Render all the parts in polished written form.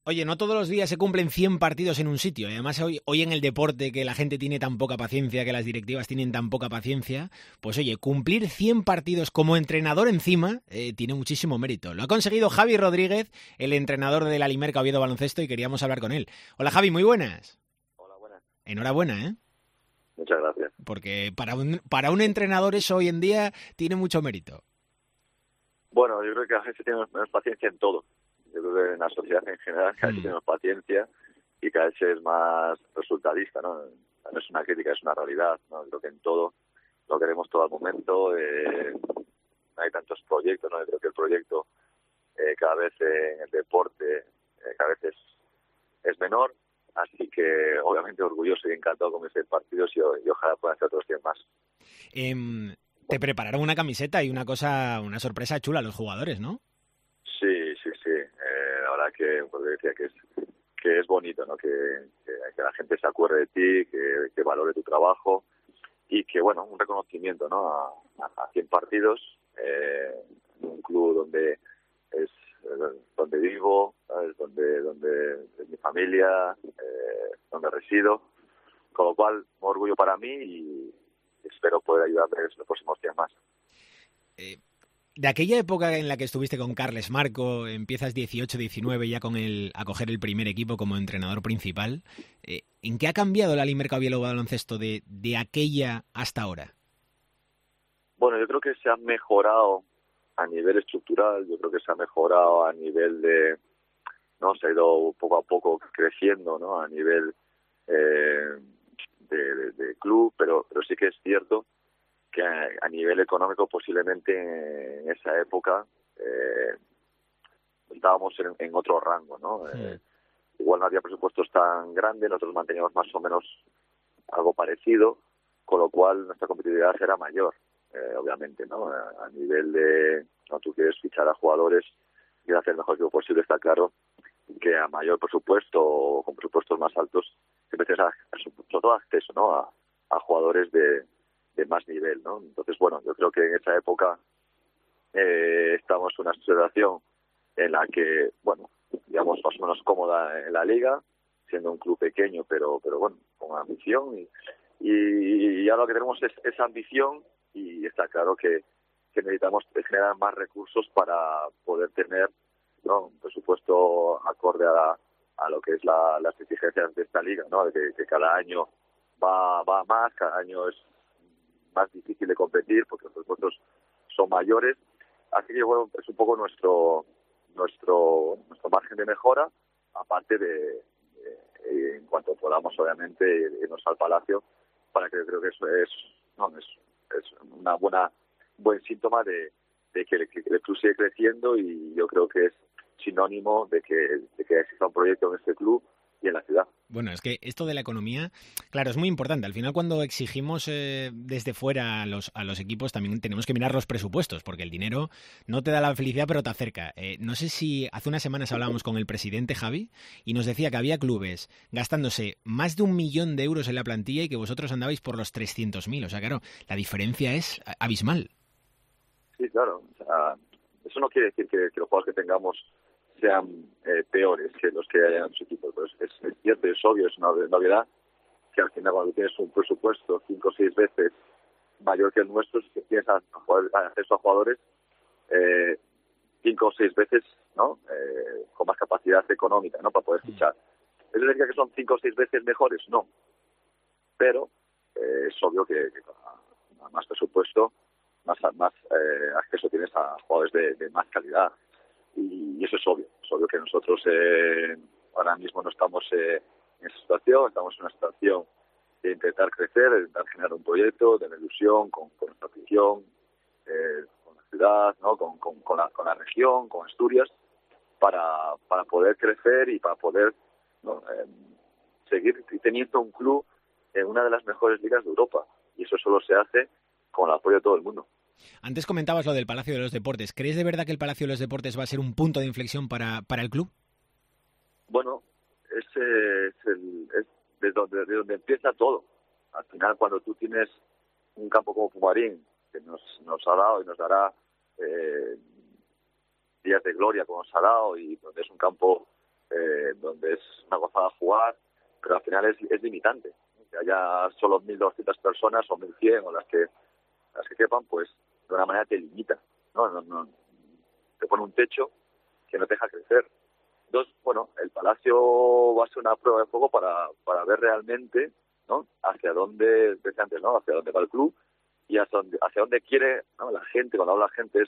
Oye, no todos los días se cumplen 100 partidos en un sitio. Además, hoy en el deporte, que la gente tiene tan poca paciencia, que las directivas tienen tan poca paciencia, pues oye, cumplir 100 partidos como entrenador encima tiene muchísimo mérito. Lo ha conseguido Javi Rodríguez, el entrenador del Alimerca Oviedo Baloncesto, y queríamos hablar con él. Hola Javi, muy buenas. Hola, buenas. Enhorabuena, ¿eh? Muchas gracias. Porque para un entrenador eso hoy en día tiene mucho mérito. Bueno, yo creo que a veces tenemos menos paciencia en todo. Yo creo que en la sociedad en general cada vez tenemos paciencia y cada vez es más resultadista, ¿no? No es una crítica, es una realidad, ¿no? Creo que en todo lo queremos todo al momento. No hay tantos proyectos, ¿no? Yo creo que el proyecto cada vez en el deporte cada vez es menor. Así que obviamente orgulloso y encantado con ese partido y ojalá puedan ser otros 100 más. Te prepararon una camiseta y una sorpresa chula a los jugadores, ¿no? Sí. La verdad que, pues decía que es bonito, ¿no? Que la gente se acuerde de ti, que valore tu trabajo y que, bueno, un reconocimiento, ¿no? A 100 partidos en un club donde es donde vivo, ¿sabes? Donde es mi familia, donde resido, con lo cual un orgullo para mí y espero poder ayudarles los próximos 100 más. De aquella época en la que estuviste con Carles Marco, empiezas 18-19 ya a coger el primer equipo como entrenador principal, ¿en qué ha cambiado el Alimerca Oviedo Baloncesto de aquella hasta ahora? Bueno, yo creo que se ha mejorado a nivel estructural, yo creo que se ha mejorado a nivel ¿no? Se ha ido poco a poco creciendo, ¿no? A nivel de club, pero sí que es cierto que a nivel económico posiblemente en esa época estábamos en otro rango, ¿no? Igual no había presupuestos tan grandes, nosotros manteníamos más o menos algo parecido, con lo cual nuestra competitividad era mayor, obviamente, ¿no? A nivel de, no, tú quieres fichar a jugadores y hacer el mejor equipo posible, está claro que a mayor presupuesto o con presupuestos más altos siempre tienes sobre todo acceso, ¿no? A jugadores de más nivel, ¿no? Entonces, bueno, yo creo que en esa época estamos en una situación en la que, bueno, digamos, más o menos cómoda en la liga, siendo un club pequeño, pero bueno, con ambición y ahora lo que tenemos es esa ambición y está claro que necesitamos generar más recursos para poder tener, ¿no? Un presupuesto acorde a lo que es las exigencias de esta liga, ¿no? Que cada año va más, cada año es más difícil de competir porque los presupuestos son mayores, así que bueno, es un poco nuestro margen de mejora, aparte de en cuanto podamos obviamente irnos al Palacio, para que creo que eso es una buen síntoma de que el club sigue creciendo y yo creo que es sinónimo de que exista un proyecto en este club y en la ciudad. Bueno, es que esto de la economía, claro, es muy importante. Al final, cuando exigimos desde fuera a los equipos, también tenemos que mirar los presupuestos, porque el dinero no te da la felicidad, pero te acerca. No sé si hace unas semanas hablábamos con el presidente Javi y nos decía que había clubes gastándose más de 1 millón de euros en la plantilla y que vosotros andabais por los 300.000. O sea, claro, la diferencia es abismal. Sí, claro. O sea, eso no quiere decir que los juegos que tengamos sean peores que los que hayan en su equipo. Pero es cierto, es obvio, es una novedad que al final cuando tienes un presupuesto 5 o 6 veces mayor que el nuestro, si tienes acceso a jugadores 5 o 6 veces, ¿no? Con más capacidad económica, ¿no? Para poder fichar. ¿Eso significa que son 5 o 6 veces mejores? No. Pero es obvio que con más presupuesto, más acceso tienes a jugadores de más calidad. Y eso es obvio. Es obvio que nosotros ahora mismo no estamos en esa situación, estamos en una situación de intentar crecer, de intentar generar un proyecto, de ilusión con nuestra afición, con la ciudad, ¿no? con la región, con Asturias, para poder crecer y para poder, ¿no? Seguir teniendo un club en una de las mejores ligas de Europa. Y eso solo se hace con el apoyo de todo el mundo. Antes comentabas lo del Palacio de los Deportes. ¿Crees de verdad que el Palacio de los Deportes va a ser un punto de inflexión para el club? Bueno, es de donde empieza todo. Al final, cuando tú tienes un campo como Pumarín, que nos ha dado y nos dará días de gloria como nos ha dado, y donde es un campo donde es una gozada jugar, pero al final es limitante. Que haya solo 1.200 personas o 1.100 o las que quepan, pues de una manera te limita, ¿no? Te pone un techo que no te deja crecer. Entonces, bueno, el Palacio va a ser una prueba de fuego para ver realmente, ¿no?, hacia dónde, decía antes, ¿no?, hacia dónde va el club y hacia dónde quiere, ¿no?, la gente. Cuando habla la gente es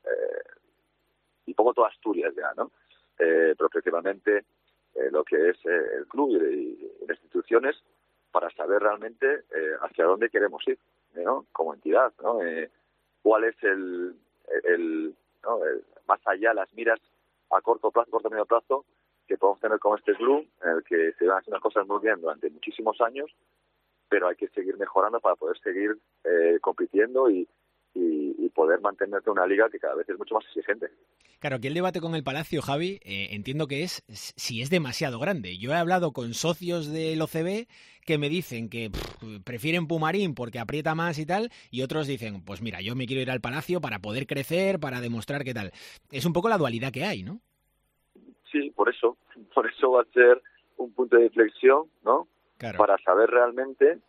y pongo toda Asturias ya, ¿no? Pero principalmente lo que es el club y las instituciones, para saber realmente hacia dónde queremos ir, ¿no?, como entidad, ¿no? Cuál es ¿no?, más allá, las miras a corto medio plazo que podemos tener con este club, en el que se van haciendo las cosas muy bien durante muchísimos años, pero hay que seguir mejorando para poder seguir compitiendo y poder mantenerte una liga que cada vez es mucho más exigente. Claro, aquí el debate con el Palacio, Javi, entiendo que es si es demasiado grande. Yo he hablado con socios del OCB que me dicen que prefieren Pumarín porque aprieta más y tal, y otros dicen, pues mira, yo me quiero ir al Palacio para poder crecer, para demostrar qué tal. Es un poco la dualidad que hay, ¿no? Sí, por eso va a ser un punto de inflexión, ¿no? Claro. Para saber realmente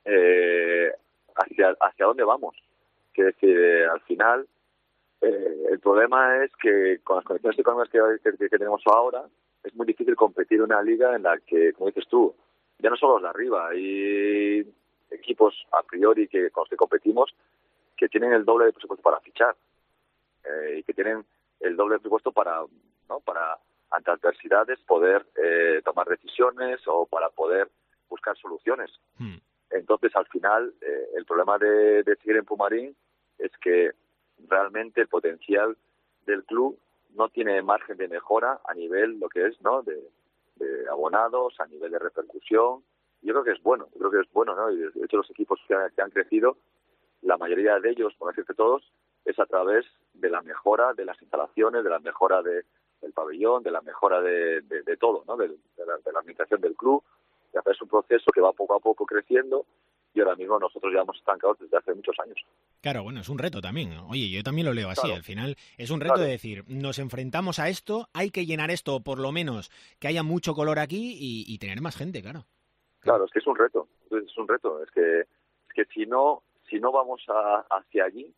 hacia dónde vamos. Que decir, al final, el problema es que con las condiciones económicas que tenemos ahora, es muy difícil competir en una liga en la que, como dices tú, ya no solo los de arriba, hay equipos a priori con los que competimos que tienen el doble de presupuesto para fichar y que tienen el doble de presupuesto para ante adversidades poder tomar decisiones o para poder buscar soluciones. Entonces, al final, el problema de seguir en Pumarín es que realmente el potencial del club no tiene margen de mejora a nivel lo que es, ¿no?, de abonados, a nivel de repercusión. Yo creo que es bueno, ¿no? Y de hecho los equipos que han crecido, la mayoría de ellos, por no decir que todos, es a través de la mejora de las instalaciones, de la mejora del pabellón, de la mejora de todo, ¿no?, de la administración del club. Y es un proceso que va poco a poco creciendo y ahora mismo nosotros ya hemos estancado desde hace muchos años. Claro, bueno, es un reto también. Oye, yo también lo leo así. Claro. Al final es un reto de decir, nos enfrentamos a esto, hay que llenar esto, por lo menos que haya mucho color aquí y tener más gente, claro. Claro, es que es un reto. Es que si no vamos hacia allí,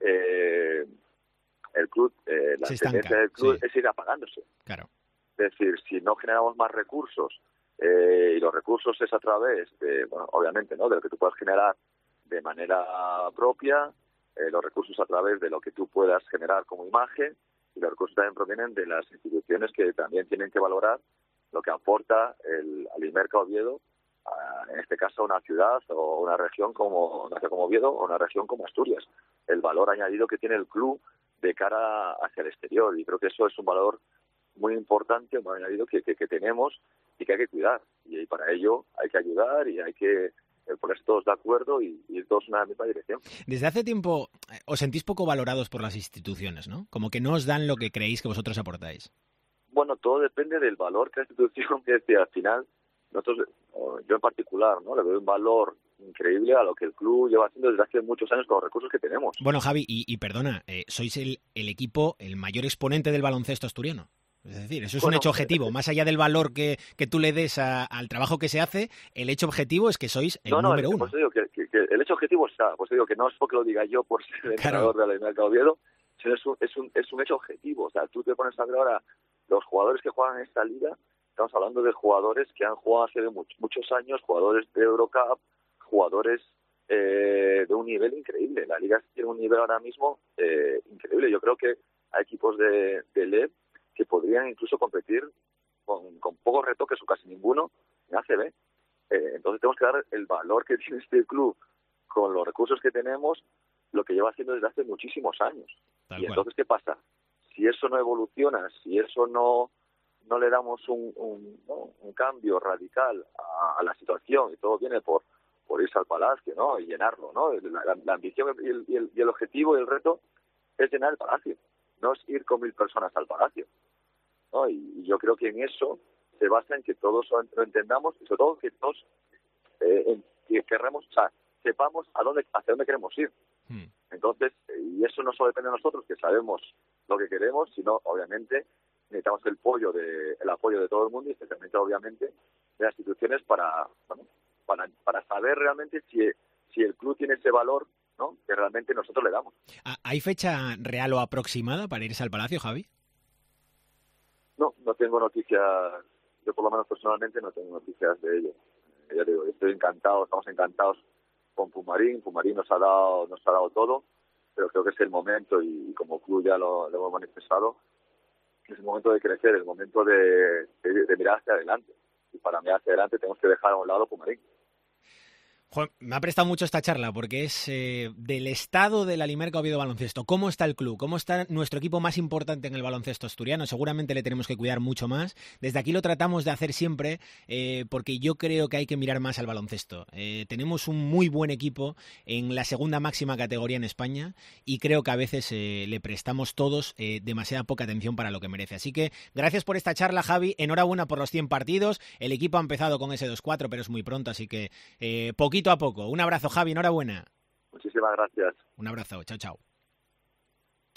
el club, la tendencia del club es ir apagándose. Claro. Es decir, si no generamos más recursos, y los recursos es a través de, bueno, obviamente, ¿no?, de lo que tú puedas generar de manera propia, los recursos a través de lo que tú puedas generar como imagen, y los recursos también provienen de las instituciones que también tienen que valorar lo que aporta el Alimerca Oviedo, en este caso una ciudad o una región como Oviedo o una región como Asturias, el valor añadido que tiene el club de cara hacia el exterior, y creo que eso es un valor muy importante, un valor añadido que tenemos y que hay que cuidar, y para ello hay que ayudar y hay que ponerse todos de acuerdo y ir todos en la misma dirección. Desde hace tiempo os sentís poco valorados por las instituciones, ¿no? Como que no os dan lo que creéis que vosotros aportáis. Bueno, todo depende del valor que la institución, que al final nosotros, yo en particular, ¿no?, le doy un valor increíble a lo que el club lleva haciendo desde hace muchos años con los recursos que tenemos. Bueno, Javi, y perdona, sois el equipo, el mayor exponente del baloncesto asturiano. Es decir, eso es un hecho objetivo. Más allá del valor que tú le des al trabajo que se hace, el hecho objetivo es que sois el número uno. Pues digo que el hecho objetivo está. Pues digo que no es porque lo diga yo por ser el entrenador de la Alimerca Oviedo, sino es un hecho objetivo. O sea, tú te pones a ver ahora los jugadores que juegan en esta liga, estamos hablando de jugadores que han jugado hace muchos años, jugadores de Eurocup, jugadores de un nivel increíble. La liga tiene un nivel ahora mismo increíble. Yo creo que hay equipos de LEB que podrían incluso competir con pocos retoques o casi ninguno en ACB. Entonces tenemos que dar el valor que tiene este club con los recursos que tenemos, lo que lleva haciendo desde hace muchísimos años. Y entonces, ¿qué pasa? Si eso no evoluciona, si eso no le damos un cambio radical a la situación, y todo viene por irse al Palacio, ¿no?, y llenarlo, ¿no? La ambición y el objetivo y el reto es llenar el Palacio, no es ir con 1.000 personas al Palacio, ¿no? Y yo creo que en eso se basa en que todos lo entendamos y sobre todo que todos que querramos, o sea, sepamos hacia dónde queremos ir. Entonces, y eso no solo depende de nosotros, que sabemos lo que queremos, sino obviamente necesitamos el apoyo de todo el mundo y especialmente, obviamente, de las instituciones para saber realmente si el club tiene ese valor, ¿no?, que realmente nosotros le damos. ¿Hay fecha real o aproximada para irse al Palacio, Javi? No tengo noticias. Yo, por lo menos personalmente, no tengo noticias de ello. Ya digo, estamos encantados con Pumarín. Pumarín nos ha dado todo, pero creo que es el momento, y como club ya lo hemos manifestado, que es el momento de crecer, el momento de mirar hacia adelante. Y para mirar hacia adelante tenemos que dejar a un lado Pumarín. Juan, me ha prestado mucho esta charla porque es del estado de la Limerca Oviedo Baloncesto. ¿Cómo está el club? ¿Cómo está nuestro equipo más importante en el baloncesto asturiano? Seguramente le tenemos que cuidar mucho más. Desde aquí lo tratamos de hacer siempre porque yo creo que hay que mirar más al baloncesto. Tenemos un muy buen equipo en la segunda máxima categoría en España y creo que a veces le prestamos todos demasiada poca atención para lo que merece. Así que gracias por esta charla, Javi. Enhorabuena por los 100 partidos. El equipo ha empezado con ese 2-4, pero es muy pronto, así que poquito a poco. Un abrazo, Javi, enhorabuena. Muchísimas gracias. Un abrazo, chao, chao.